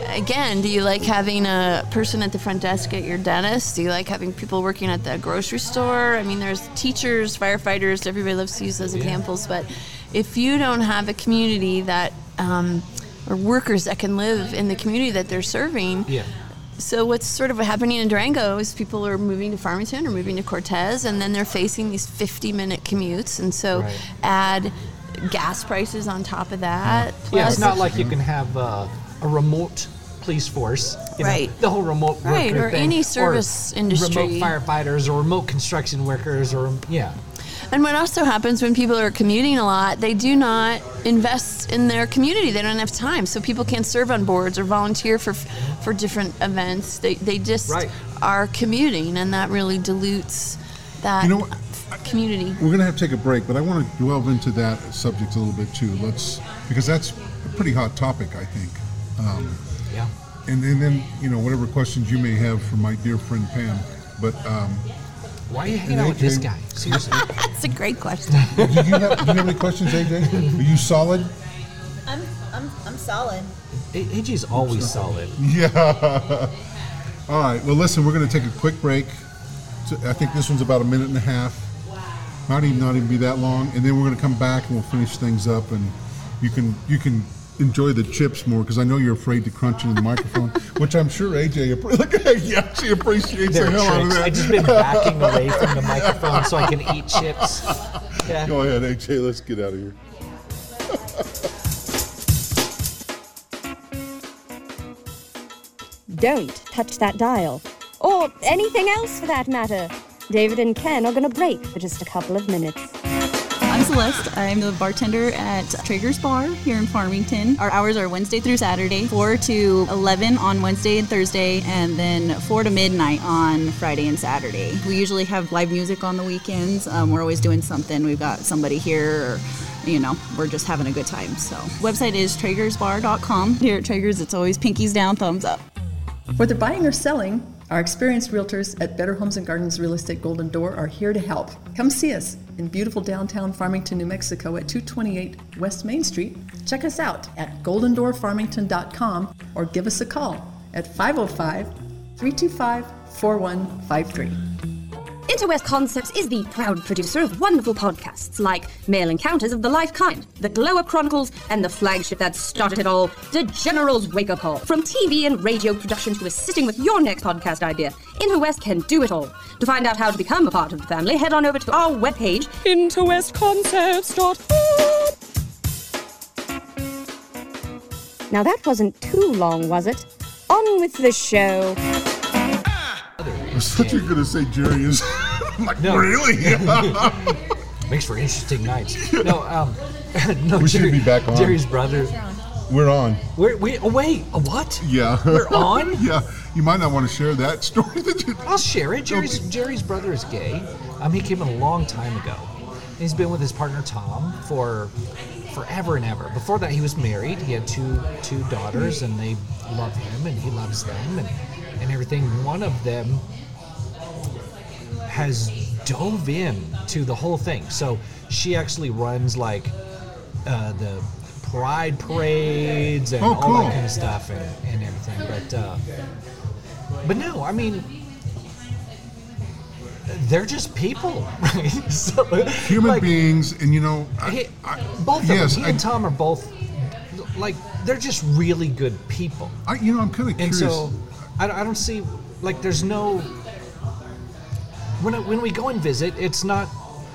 Speaker 1: again, do you like having a person at the front desk at your dentist? Do you like having people working at the grocery store? I mean, there's teachers, firefighters, everybody loves to use those examples, but if you don't have a community that, um, or workers that can live in the community that they're serving,
Speaker 3: Yeah.
Speaker 1: so what's sort of happening in Durango is people are moving to Farmington or moving to Cortez, and then they're facing these fifty-minute commutes, and so
Speaker 3: Right.
Speaker 1: add gas prices on top of that.
Speaker 3: Yeah, it's
Speaker 1: plus-
Speaker 3: not like you can have uh, a remote police force, you know,
Speaker 1: Right.
Speaker 3: the whole remote
Speaker 1: Right,
Speaker 3: worker
Speaker 1: or
Speaker 3: thing,
Speaker 1: any service
Speaker 3: or
Speaker 1: industry.
Speaker 3: remote firefighters or remote construction workers, or yeah.
Speaker 1: And what also happens when people are commuting a lot, they do not invest in their community. They don't have time. So people can't serve on boards or volunteer for for different events. They, they just
Speaker 3: Right.
Speaker 1: are commuting, and that really dilutes that
Speaker 2: You know what?
Speaker 1: community.
Speaker 2: We're going to have to take a break, but I want to delve into that subject a little bit too. Let's, because that's a pretty hot topic, I think. Um,
Speaker 3: Yeah.
Speaker 2: and, and then, you know, whatever questions you may have for my dear friend Pam. But um,
Speaker 3: Why are you hanging out with this guy? Seriously.
Speaker 1: That's a great question.
Speaker 2: do, you have, do you have any questions, A J? Are you solid?
Speaker 8: I'm I'm I'm solid.
Speaker 3: A- AJ's always solid.
Speaker 2: Yeah. All right. Well, listen, we're going to take a quick break. So I think this one's about a minute and a half. Might even not even be that long. And then we're going to come back and we'll finish things up. And you can you can enjoy the chips more because I know you're afraid to crunch into the microphone, which I'm sure A J appre- like, he actually appreciates
Speaker 3: They're
Speaker 2: the hell out of
Speaker 3: tricks.
Speaker 2: that.
Speaker 3: I've just been backing away from the microphone so I can eat chips. Yeah.
Speaker 2: Go ahead, A J. Let's get out of here.
Speaker 5: Don't touch that dial. Or anything else for that matter. David and Ken are going to break for just a couple of minutes.
Speaker 8: I'm Celeste. I'm the bartender at Traeger's Bar here in Farmington. Our hours are Wednesday through Saturday, four to eleven on Wednesday and Thursday, and then four to midnight on Friday and Saturday. We usually have live music on the weekends. Um, we're always doing something. We've got somebody here, or, you know, we're just having a good time. So, website is traegers bar dot com. Here at Traeger's, it's always pinkies down, thumbs up.
Speaker 9: Whether buying or selling, our experienced realtors at Better Homes and Gardens Real Estate Golden Door are here to help. Come see us in beautiful downtown Farmington, New Mexico at two twenty-eight West Main Street. Check us out at golden door farmington dot com or give us a call at five oh five, three two five, four one five three.
Speaker 5: Interwest Concepts is the proud producer of wonderful podcasts like Male Encounters of the Life Kind, The Glow Up Chronicles, and the flagship that started it all, The General's Wake Up Call. From T V and radio production to assisting with your next podcast idea, Interwest can do it all. To find out how to become a part of the family, head on over to our webpage, interwest concepts dot com. Now that wasn't too long, was it? On with the show.
Speaker 2: I thought you were going to say Jerry is. I'm like,
Speaker 3: No.
Speaker 2: really?
Speaker 3: Makes for interesting nights. No, um, no.
Speaker 2: We should
Speaker 3: Jerry-
Speaker 2: be back on.
Speaker 3: Jerry's brother.
Speaker 2: We're on.
Speaker 3: We're, we oh wait, a what?
Speaker 2: Yeah.
Speaker 3: We're on?
Speaker 2: Yeah. You might not want to share that story. That you,
Speaker 3: I'll share it. Jerry's Jerry's brother is gay. Um, he came in a long time ago. He's been with his partner Tom for forever and ever. Before that, he was married. He had two two daughters, and they love him, and he loves them, and and everything. One of them has dove in to the whole thing. So she actually runs like uh, the pride parades and
Speaker 2: Oh,
Speaker 3: all
Speaker 2: cool.
Speaker 3: that kind of stuff and, and everything. But uh, but no, I mean, they're just people, right? So,
Speaker 2: human
Speaker 3: like,
Speaker 2: beings, and you know, I,
Speaker 3: he-
Speaker 2: I,
Speaker 3: both of
Speaker 2: yes,
Speaker 3: them, he
Speaker 2: I-
Speaker 3: and Tom are both like they're just really good people.
Speaker 2: I, you know, I'm kind of
Speaker 3: And
Speaker 2: curious.
Speaker 3: so I, I don't see, like, there's no, when, I, when we go and visit, it's not,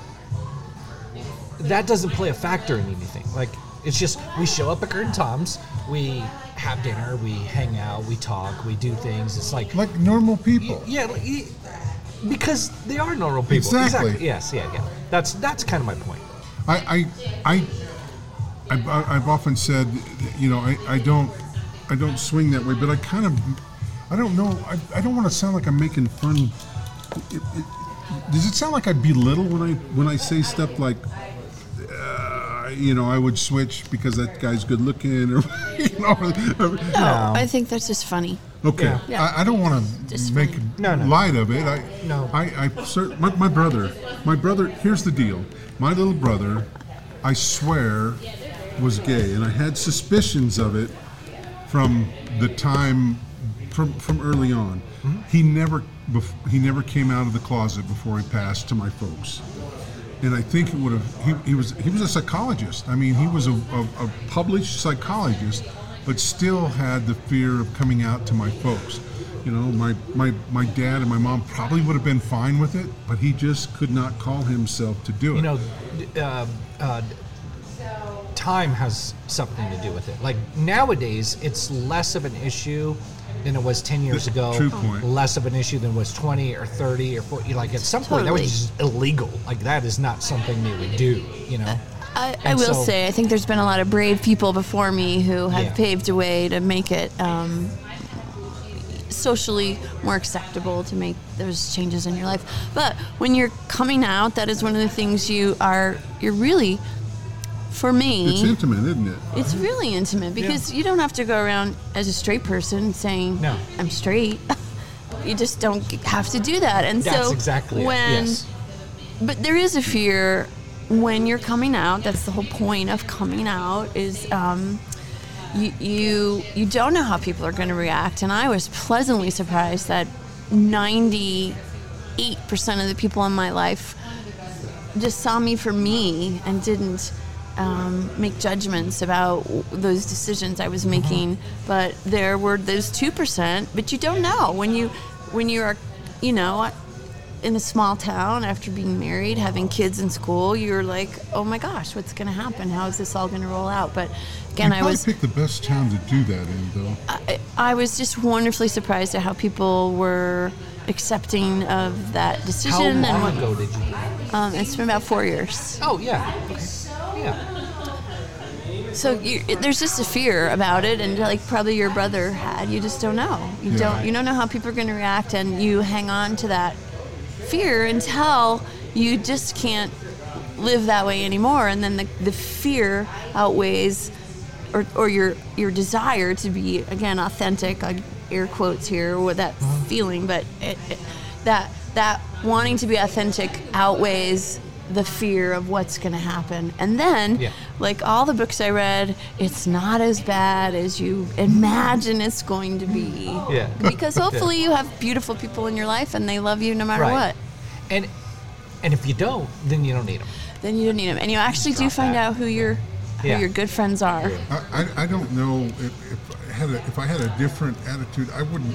Speaker 3: that doesn't play a factor in anything. Like, it's just, we show up at Kurt and Tom's, we have dinner, we hang out, we talk, we do things. It's like,
Speaker 2: like normal people.
Speaker 3: yeah, like, y- because they are normal people.
Speaker 2: Exactly.
Speaker 3: Yes, yeah, yeah. That's, that's kind of my point.
Speaker 2: I, I, I, I've, I've often said, you know, I, I don't, I don't swing that way, but I kind of, I don't know, I, I don't want to sound like I'm making fun. It, it, does it sound like I belittle when I when I say stuff like, uh, you know, I would switch because that guy's good looking, or you know? Or,
Speaker 1: No, I think that's just funny.
Speaker 2: Okay,
Speaker 3: Yeah.
Speaker 1: Yeah.
Speaker 2: I, I don't want to
Speaker 1: Just
Speaker 2: make
Speaker 1: funny.
Speaker 3: No, no.
Speaker 2: light of it. I,
Speaker 3: No.
Speaker 2: I, I cer- my, my brother, my brother. Here's the deal. My little brother, I swear, was gay, and I had suspicions of it from the time from from early on. Mm-hmm. He never bef- he never came out of the closet before he passed to my folks. And I think it would have. He, he was he was a psychologist. I mean, he was a, a, a published psychologist, but still had the fear of coming out to my folks. You know, my, my my dad and my mom probably would have been fine with it, but he just could not call himself to do it.
Speaker 3: You know, uh, uh, time has something to do with it. Like nowadays, it's less of an issue than it was ten years ago.
Speaker 2: True point.
Speaker 3: Less of an issue than it was twenty or thirty or forty. Like at some point, that was just illegal. Like that is not something they would do. You know.
Speaker 1: I, I will so, say, I think there's been a lot of brave people before me who have
Speaker 3: yeah.
Speaker 1: paved a way to make it um, socially more acceptable, to make those changes in your life. But when you're coming out, that is one of the things you are, you're really, for me...
Speaker 2: It's intimate, isn't it?
Speaker 1: It's really intimate, because yeah. you don't have to go around as a straight person saying,
Speaker 3: no.
Speaker 1: I'm straight. You just don't have to do that. And
Speaker 3: That's
Speaker 1: so
Speaker 3: exactly
Speaker 1: when,
Speaker 3: it. Yes.
Speaker 1: But there is a fear when you're coming out. That's the whole point of coming out, is um, you, you you don't know how people are going to react. And I was pleasantly surprised that ninety-eight percent of the people in my life just saw me for me and didn't um, make judgments about those decisions I was making. Mm-hmm. But there were those two percent, but you don't know when you when you're, you know, in a small town after being married, having kids in school, you're like, oh my gosh, what's going to happen? How is this all going to roll out? But again,
Speaker 2: you
Speaker 1: I was
Speaker 2: picked the best town to do that in, though.
Speaker 1: I, I was just wonderfully surprised at how people were accepting of that decision.
Speaker 3: How long
Speaker 1: and what,
Speaker 3: ago did you do that?
Speaker 1: Um, it's been about four years.
Speaker 3: Oh yeah, okay. yeah.
Speaker 1: So you, there's just a fear about it, and like probably your brother had. You just don't know. You
Speaker 2: Yeah.
Speaker 1: don't. You don't know how people are going to react, and you hang on to that fear until you just can't live that way anymore, and then the, the fear outweighs or, or your your desire to be, again, authentic, like air quotes here with that feeling, but it, it, that that wanting to be authentic outweighs the fear of what's going to happen. And then
Speaker 3: yeah.
Speaker 1: like all the books I read, it's not as bad as you imagine it's going to be.
Speaker 3: Yeah.
Speaker 1: Because hopefully
Speaker 3: yeah.
Speaker 1: you have beautiful people in your life and they love you no matter
Speaker 3: right.
Speaker 1: what.
Speaker 3: And and if you don't, then you don't need them.
Speaker 1: Then you don't need them. And you actually do find
Speaker 3: that.
Speaker 1: out who your who
Speaker 3: Yeah.
Speaker 1: your good friends are.
Speaker 3: Yeah.
Speaker 2: I, I, I don't know if, if I had a, if I had a different attitude, I wouldn't.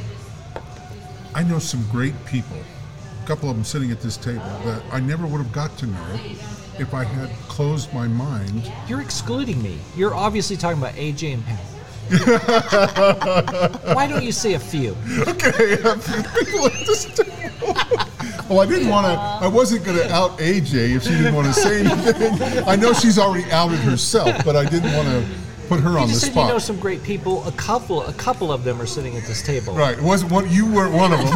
Speaker 2: I know some great people, a couple of them sitting at this table, that I never would have got to know if I had closed my mind.
Speaker 3: You're excluding me. You're obviously talking about A J and Pam. Why don't you say a few?
Speaker 2: Okay, people at this table. Well, I didn't want to. I wasn't going to out A J if she didn't want to say anything. I know she's already outed herself, but I didn't want to put her
Speaker 3: You
Speaker 2: on the
Speaker 3: just said
Speaker 2: spot.
Speaker 3: you know some great people. A couple, a couple of them are sitting at this table.
Speaker 2: Right. It wasn't one. You weren't one of them.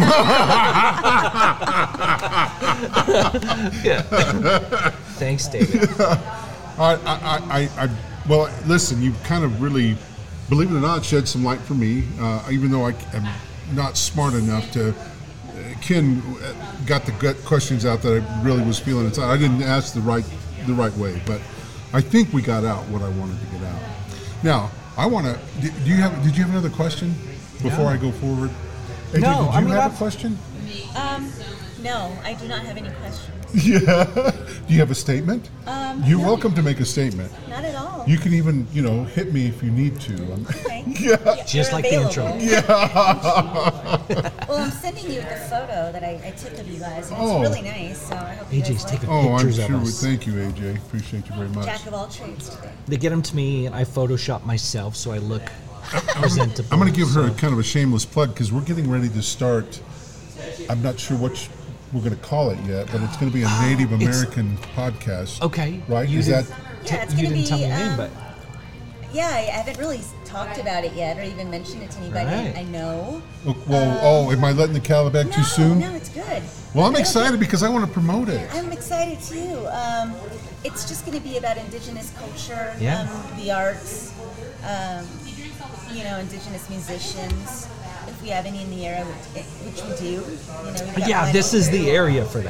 Speaker 3: Yeah. Thanks, David.
Speaker 2: I, I, I, I, well, listen. You kind of really, believe it or not, shed some light for me. Uh, even though I am not smart enough to. Ken got the gut questions out that I really was feeling inside. I didn't ask the right the right way, but I think we got out what I wanted to get out. Now, I want to. Do you have? Did you have another question before
Speaker 3: No.
Speaker 2: I go forward? A J,
Speaker 3: No,
Speaker 2: did you
Speaker 3: I mean,
Speaker 2: have
Speaker 3: I've-
Speaker 2: a question?
Speaker 10: Um, no, I do not have any questions.
Speaker 2: Yeah. Do you have a statement?
Speaker 10: Um,
Speaker 2: You're
Speaker 10: no.
Speaker 2: welcome to make a statement.
Speaker 10: Not at all.
Speaker 2: You can even, you know, hit me if you need to. I'm-
Speaker 10: Okay.
Speaker 2: Yeah.
Speaker 3: Just
Speaker 10: You're
Speaker 3: like the
Speaker 10: available.
Speaker 3: intro.
Speaker 2: Yeah.
Speaker 10: Well, I'm sending you the photo that I, I took of you guys, and
Speaker 2: Oh.
Speaker 10: it's really nice. So I hope you
Speaker 3: A J's
Speaker 10: guys like
Speaker 3: taking
Speaker 10: it.
Speaker 2: Oh, I'm
Speaker 3: pictures
Speaker 2: sure.
Speaker 3: of
Speaker 2: we-
Speaker 3: us.
Speaker 2: Thank you, A J. Appreciate you very much.
Speaker 10: Jack of all trades today.
Speaker 3: They get them to me, and I Photoshop myself so I look presentable.
Speaker 2: I'm going to give her
Speaker 3: So-
Speaker 2: kind of a shameless plug because we're getting ready to start. I'm not sure what sh- we're going to call it yet, but it's going to be a Native
Speaker 3: It's-
Speaker 2: American podcast.
Speaker 3: Okay.
Speaker 2: Right?
Speaker 3: You
Speaker 2: Is
Speaker 3: did,
Speaker 2: that?
Speaker 10: Yeah, it's
Speaker 3: you
Speaker 10: gonna
Speaker 3: didn't
Speaker 10: be,
Speaker 3: tell me the name,
Speaker 10: um,
Speaker 3: but
Speaker 10: Yeah, I haven't really talked about it yet, or even mentioned it to anybody
Speaker 3: Right.
Speaker 10: I know.
Speaker 2: Oh, Well, oh, am I letting the cat out of the bag
Speaker 10: No,
Speaker 2: too soon?
Speaker 10: no, it's good.
Speaker 2: Well, I'm
Speaker 10: It'll
Speaker 2: excited
Speaker 10: be-
Speaker 2: because I want to promote it.
Speaker 10: I'm excited too. Um, it's just going to be about Indigenous culture,
Speaker 3: Yeah.
Speaker 10: um, the arts, um, you know, Indigenous musicians. If we have any in the area, which, which we do, you know. We've got
Speaker 3: yeah,
Speaker 10: one
Speaker 3: this is
Speaker 10: over-
Speaker 3: the area for that.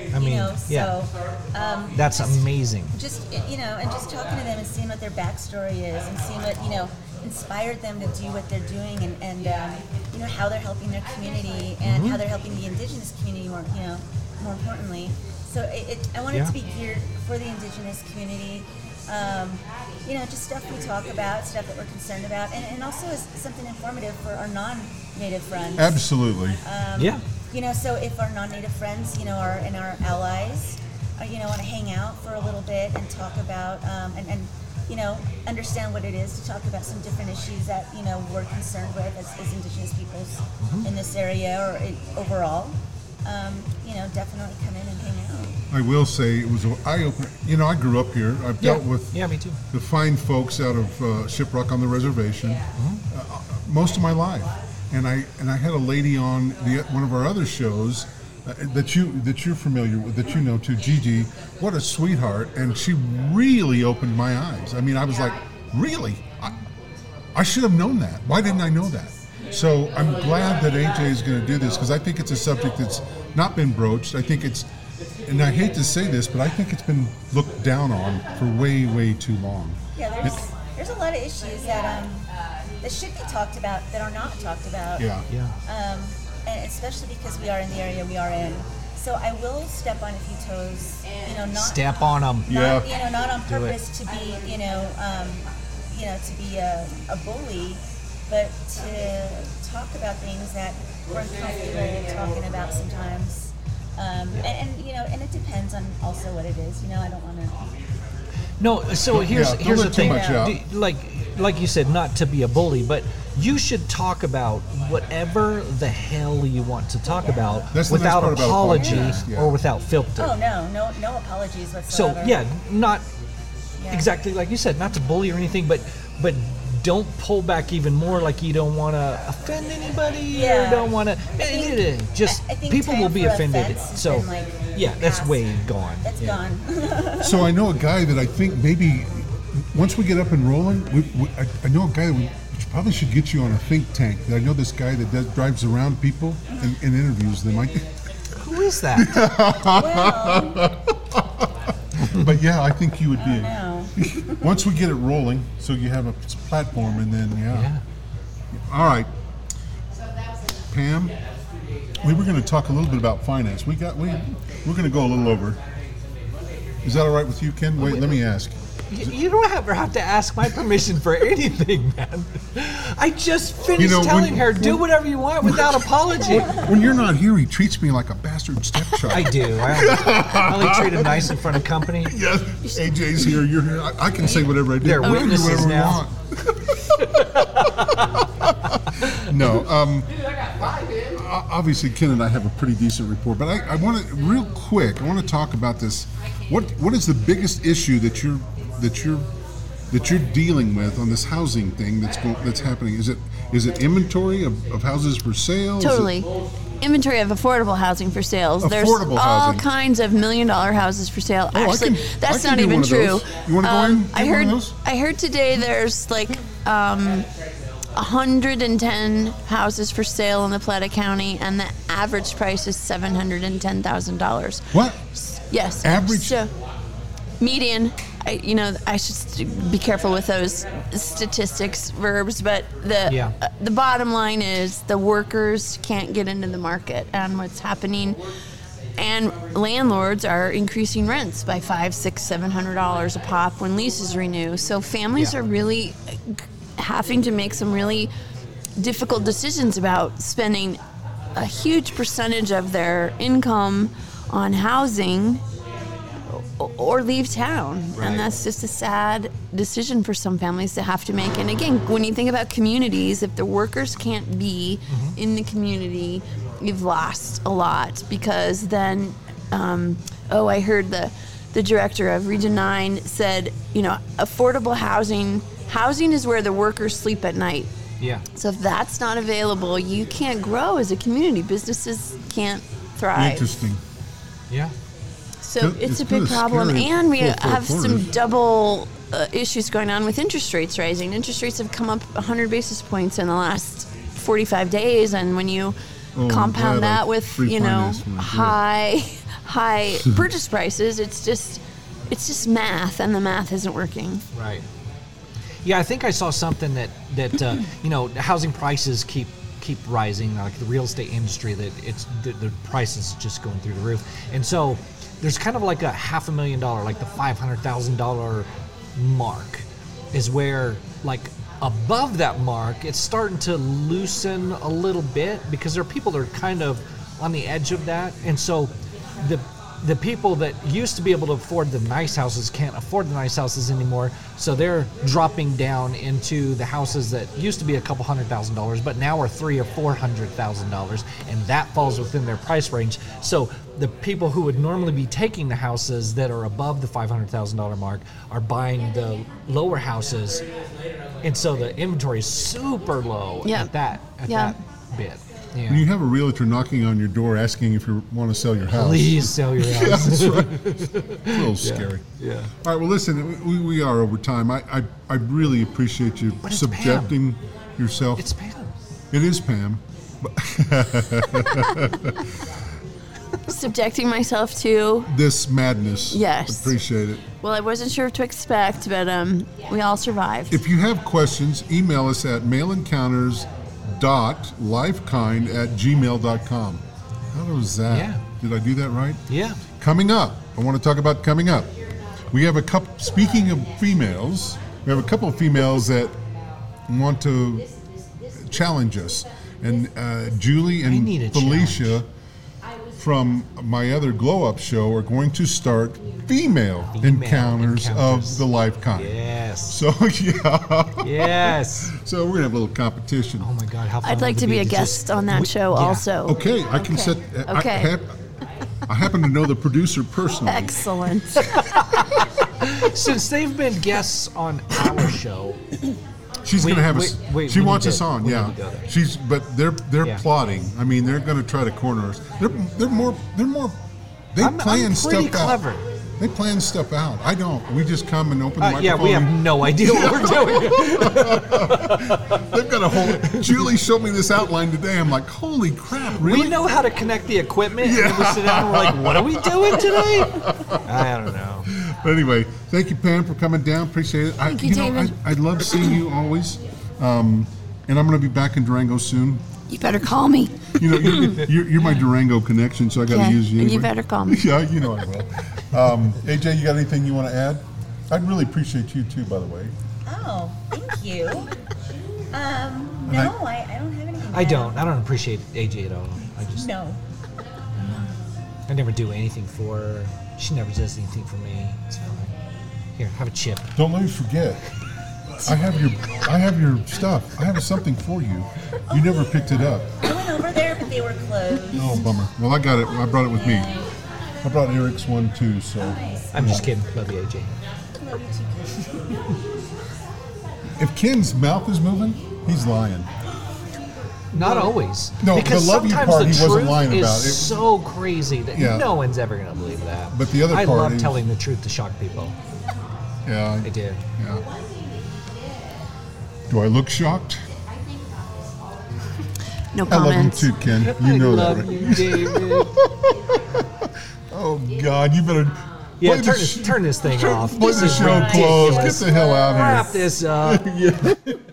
Speaker 3: I mean,
Speaker 10: you know,
Speaker 3: yeah.
Speaker 10: so um,
Speaker 3: That's
Speaker 10: just,
Speaker 3: amazing.
Speaker 10: Just you know, and just talking to them and seeing what their backstory is, and seeing what you know inspired them to do what they're doing, and, and um, you know how they're helping their community, and
Speaker 3: Mm-hmm.
Speaker 10: how they're helping the Indigenous community more, you know, more importantly. So it, it, I want it
Speaker 3: Yeah.
Speaker 10: to be geared for the Indigenous community. Um, you know, just stuff we talk about, stuff that we're concerned about, and, and also is something informative for our non-native friends.
Speaker 2: Absolutely.
Speaker 10: Um,
Speaker 3: Yeah.
Speaker 10: You know, so if our non-native friends, you know, are and our allies, are, you know, want to hang out for a little bit and talk about, um, and, and you know, understand what it is to talk about some different issues that you know we're concerned with as, as Indigenous peoples
Speaker 3: Mm-hmm.
Speaker 10: in this area or in, overall. Um, you know, definitely come in and hang out.
Speaker 2: I will say it was an eye-opener. You know, I grew up here. I've dealt
Speaker 3: Yeah.
Speaker 2: with
Speaker 3: Yeah, me too.
Speaker 2: the fine folks out of uh, Shiprock on the reservation uh, most of my life, and I and I had a lady on the one of our other shows uh, that you that you're familiar with, that you know too, Gigi. What a sweetheart, and she really opened my eyes. I mean, I was like, really? I, I should have known that. Why didn't I know that? So I'm glad that A J is going to do this, because I think it's a subject that's not been broached. I think it's, and I hate to say this, but I think it's been looked down on for way, way too long.
Speaker 10: Yeah, there's there's a lot of issues that um that should be talked about that are not talked about.
Speaker 2: Yeah.
Speaker 3: Yeah.
Speaker 10: Um, and especially because we are in the area we are in. So I will step on a few toes. You know, not
Speaker 3: Step on them.
Speaker 10: not,
Speaker 2: Yeah.
Speaker 10: you know, not on
Speaker 3: Do it.
Speaker 10: purpose to be, you know, um, you know, to be a, a bully, but to talk about things that we're uncomfortable talking about sometimes. Um, and, and you know, and it depends on also what it is. You know, I don't want to.
Speaker 3: No, so here's
Speaker 2: Yeah, don't
Speaker 3: here's the
Speaker 2: let too
Speaker 3: thing.
Speaker 2: much out.
Speaker 3: Do- Like like you said, not to be a bully, but you should talk about whatever the hell you want to talk about
Speaker 2: That's the nice
Speaker 3: without
Speaker 2: part about a
Speaker 3: apology
Speaker 2: podcast, yeah.
Speaker 3: or without filter.
Speaker 10: Oh no, no, no apologies
Speaker 3: So
Speaker 10: whatsoever.
Speaker 3: yeah, not
Speaker 10: Yeah.
Speaker 3: exactly like you said, not to bully or anything, but but don't pull back even more, like you don't want to offend anybody
Speaker 10: Yeah.
Speaker 3: or don't want to.
Speaker 10: think-
Speaker 3: Just
Speaker 10: I- I think
Speaker 3: people
Speaker 10: time
Speaker 3: will be
Speaker 10: for
Speaker 3: offended.
Speaker 10: offense has
Speaker 3: So
Speaker 10: been, like,
Speaker 3: yeah, that's
Speaker 10: past.
Speaker 3: way gone.
Speaker 10: That's
Speaker 3: yeah.
Speaker 10: gone.
Speaker 2: So I know a guy that I think maybe once we get up and rolling, we, we, I, I know a guy that we, we probably should get you on a think tank. I know this guy that does, drives around people and, and interviews them. I,
Speaker 3: Who is that?
Speaker 10: Well,
Speaker 2: but yeah, I think you would be.
Speaker 10: no.
Speaker 2: Once we get it rolling, so you have a platform, and then yeah.
Speaker 3: Yeah.
Speaker 2: All right, Pam. We were going to talk a little bit about finance. We got we we're going to go a little over. Is that all right with you, Ken? Wait, let me ask.
Speaker 3: You, you don't ever have to ask my permission for anything, man. I just finished
Speaker 2: You know, when-
Speaker 3: telling her, do whatever you want without apology.
Speaker 2: When you're not here, he treats me like a bastard stepchild.
Speaker 3: I do. I only, I only treat him nice in front of company.
Speaker 2: Yes, A J's here. You're here. I, I can say whatever I do.
Speaker 3: They're
Speaker 2: We can do
Speaker 3: witnesses
Speaker 2: whatever we
Speaker 3: now.
Speaker 2: want. No. Um, o- obviously, Ken and I have a pretty decent report, but I, I want to real quick. I want to talk about this. What What is the biggest issue that you're that you're that you're dealing with on this housing thing that's go, that's happening? Is it is it inventory of, of houses for sale? Is it-
Speaker 1: Totally. Inventory of affordable housing for sales. There's
Speaker 2: Affordable
Speaker 1: all
Speaker 2: housing.
Speaker 1: kinds of million dollar houses for sale.
Speaker 2: Oh, I
Speaker 1: Actually,
Speaker 2: can-
Speaker 1: that's
Speaker 2: I can
Speaker 1: not
Speaker 2: do
Speaker 1: even
Speaker 2: one of
Speaker 1: true.
Speaker 2: those. You wanna go in?
Speaker 1: I
Speaker 2: Get one of
Speaker 1: heard
Speaker 2: those?
Speaker 1: I heard today there's like um, one hundred ten houses for sale in the Plata County, and the average price is seven hundred ten thousand dollars.
Speaker 2: What?
Speaker 1: Yes.
Speaker 2: Average?
Speaker 1: So, median. I, you know, I should st- be careful with those statistics verbs, but the
Speaker 3: Yeah.
Speaker 1: uh, the bottom line is the workers can't get into the market, and what's happening, and landlords are increasing rents by five, six, seven hundred dollars a pop when leases renew. So families
Speaker 3: Yeah.
Speaker 1: are really having to make some really difficult decisions about spending a huge percentage of their income on housing or leave town.
Speaker 3: Right.
Speaker 1: And that's just a sad decision for some families to have to make. And again, when you think about communities, if the workers can't be
Speaker 3: Mm-hmm.
Speaker 1: in the community, you've lost a lot, because then, um, oh, I heard the, the director of Region nine said, you know, affordable housing, housing is where the workers sleep at night.
Speaker 3: Yeah.
Speaker 1: So if that's not available, you can't grow as a community. Businesses can't thrive.
Speaker 2: Interesting.
Speaker 3: Yeah.
Speaker 1: So
Speaker 2: Good-
Speaker 1: it's,
Speaker 2: it's
Speaker 1: a big
Speaker 2: kinda
Speaker 1: problem,
Speaker 2: scary
Speaker 1: and we
Speaker 2: for four
Speaker 1: have some
Speaker 2: corners.
Speaker 1: double uh, issues going on with interest rates rising. Interest rates have come up one hundred basis points in the last forty-five days, and when you
Speaker 2: Oh, I'm
Speaker 1: compound
Speaker 2: glad I
Speaker 1: that with, you know,
Speaker 2: refinanced when I did.
Speaker 1: high high purchase prices. It's just it's just math, and the math isn't working.
Speaker 3: Right. Yeah, I think I saw something that that uh, you know, housing prices keep keep rising, like the real estate industry, that it's the, the prices just going through the roof, and so there's kind of like a half a million dollar, like the five hundred thousand dollar mark, is where like above that mark it's starting to loosen a little bit, because there are people that are kind of on the edge of that, and so the the people that used to be able to afford the nice houses can't afford the nice houses anymore, so they're dropping down into the houses that used to be a couple hundred thousand dollars but now are three or four hundred thousand dollars, and that falls within their price range. So the people who would normally be taking the houses that are above the five hundred thousand dollar mark are buying the lower houses, and so the inventory is super low
Speaker 1: Yeah.
Speaker 3: at that at
Speaker 1: Yeah.
Speaker 3: that bit. Yeah.
Speaker 2: When you have a realtor knocking on your door asking if you want to sell your house.
Speaker 3: Please sell your
Speaker 2: Yeah,
Speaker 3: house.
Speaker 2: that's right. It's a little scary.
Speaker 3: Yeah.
Speaker 2: All right, well, listen, we, we are over time. I, I, I really appreciate you
Speaker 3: But it's
Speaker 2: subjecting yourself.
Speaker 3: It's Pam.
Speaker 2: It is Pam.
Speaker 1: Subjecting myself to.
Speaker 2: This madness.
Speaker 1: Yes.
Speaker 2: Appreciate it.
Speaker 1: Well, I wasn't sure what to expect, but um, we all survived.
Speaker 2: If you have questions, email us at mailencounters dot lifekind at gmail dot com. How was that?
Speaker 3: Yeah.
Speaker 2: Did I do that right?
Speaker 3: Yeah.
Speaker 2: Coming up, I want to talk about coming up. We have a couple, speaking of females, we have a couple of females that want to challenge us. And uh, Julie
Speaker 3: I need a
Speaker 2: and Felicia from my other Glow Up show are going to start female,
Speaker 3: Female
Speaker 2: encounters,
Speaker 3: encounters.
Speaker 2: of the Life Kind.
Speaker 3: Yes.
Speaker 2: So, yeah.
Speaker 3: Yes.
Speaker 2: So we're going to have a little competition.
Speaker 3: Oh my God, how fun
Speaker 1: I'd like
Speaker 3: would
Speaker 1: to
Speaker 3: it
Speaker 1: be a
Speaker 3: to
Speaker 1: guest
Speaker 3: just-
Speaker 1: on that
Speaker 3: we-
Speaker 1: show
Speaker 3: yeah.
Speaker 1: also.
Speaker 2: Okay, I can set. I,
Speaker 1: Okay.
Speaker 2: I, hap- I happen to know the producer personally.
Speaker 1: Excellent.
Speaker 3: Since they've been guests on our show,
Speaker 2: She's
Speaker 3: We-
Speaker 2: going to have
Speaker 3: we-
Speaker 2: us.
Speaker 3: we-
Speaker 2: she
Speaker 3: we
Speaker 2: wants
Speaker 3: need
Speaker 2: us
Speaker 3: to-
Speaker 2: on.
Speaker 3: we
Speaker 2: Yeah.
Speaker 3: need to go there.
Speaker 2: She's. But they're they're
Speaker 3: Yeah.
Speaker 2: plotting. I mean, they're going to try to corner us. They're they're more. They're more. They
Speaker 3: I'm- I'm
Speaker 2: plan
Speaker 3: pretty
Speaker 2: stuff
Speaker 3: clever.
Speaker 2: out. They plan stuff out. I don't. We just come and open the
Speaker 3: uh,
Speaker 2: microphone.
Speaker 3: yeah, we have no idea what we're doing.
Speaker 2: They've got a whole. Julie showed me this outline today. I'm like, holy crap! Really?
Speaker 3: We know how to connect the equipment, and then we sit down and we're like, what are we doing today? I don't know.
Speaker 2: But anyway, thank you, Pam, for coming down. Appreciate it.
Speaker 1: Thank
Speaker 2: I,
Speaker 1: you,
Speaker 2: know,
Speaker 1: David.
Speaker 2: I, I love seeing you always. Um, and I'm going to be back in Durango soon.
Speaker 1: You better call me.
Speaker 2: You know, you're, you're, you're my Durango connection, so I got to
Speaker 1: Okay,
Speaker 2: use you.
Speaker 1: and you
Speaker 2: anyway.
Speaker 1: better call me.
Speaker 2: Yeah, you know I will. Um, A J, you got anything you want to add? I'd really appreciate you too, by the way.
Speaker 10: Oh, thank you. Um,
Speaker 2: And
Speaker 10: no,
Speaker 2: I-
Speaker 10: I, I don't have anything. to
Speaker 3: I
Speaker 10: add.
Speaker 3: don't. I don't appreciate A J at all. I just.
Speaker 10: No.
Speaker 3: I never do anything for her. She never does anything for me. It's fine. Here, have a chip.
Speaker 2: Don't let me forget. I have your, I have your stuff. I have something for you. You never picked it up.
Speaker 10: I went over there, but they were closed.
Speaker 2: Oh, bummer. Well, I got it. I brought it with me. I brought Eric's one too. So
Speaker 3: I'm just kidding. Love you, A J.
Speaker 10: Love you too.
Speaker 2: if Ken's mouth is moving, he's lying.
Speaker 3: Not always.
Speaker 2: No, the
Speaker 3: because
Speaker 2: love you
Speaker 3: sometimes
Speaker 2: part
Speaker 3: the
Speaker 2: he wasn't
Speaker 3: truth
Speaker 2: lying
Speaker 3: is
Speaker 2: about. It-
Speaker 3: so crazy that
Speaker 2: Yeah.
Speaker 3: no one's ever going to believe that.
Speaker 2: But the other
Speaker 3: I
Speaker 2: part
Speaker 3: love
Speaker 2: is-
Speaker 3: telling the truth to shock people.
Speaker 2: Yeah.
Speaker 3: I do.
Speaker 2: Yeah. Do I look shocked?
Speaker 1: No
Speaker 2: I love you
Speaker 1: comments.
Speaker 2: too, Ken. You
Speaker 3: I
Speaker 2: know
Speaker 3: love
Speaker 2: that, right?
Speaker 3: you, David.
Speaker 2: Oh God, you better.
Speaker 3: Yeah,
Speaker 2: play the
Speaker 3: turn
Speaker 2: sh-
Speaker 3: this, turn this thing off.
Speaker 2: Play
Speaker 3: This
Speaker 2: the
Speaker 3: is
Speaker 2: show
Speaker 3: ridiculous.
Speaker 2: closed. Get the hell out
Speaker 3: Wrap
Speaker 2: of
Speaker 3: this up.
Speaker 2: here. Yeah.